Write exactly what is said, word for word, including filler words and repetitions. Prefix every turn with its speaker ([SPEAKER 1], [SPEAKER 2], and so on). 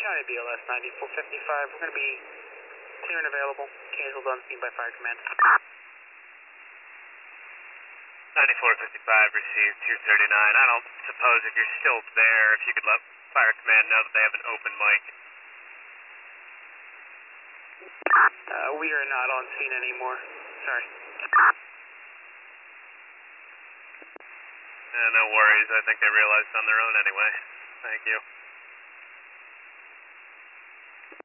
[SPEAKER 1] County B L S ninety-four fifty-five. We're going to be clear and available. Canceled on scene by Fire Command.
[SPEAKER 2] ninety-four fifty-five received two thirty-nine. I don't suppose if you're still there, if you could let Fire Command know that they have an open mic.
[SPEAKER 1] Uh, we are not on scene anymore. Sorry.
[SPEAKER 2] Uh, no worries. I think they realized on their own anyway. Thank you.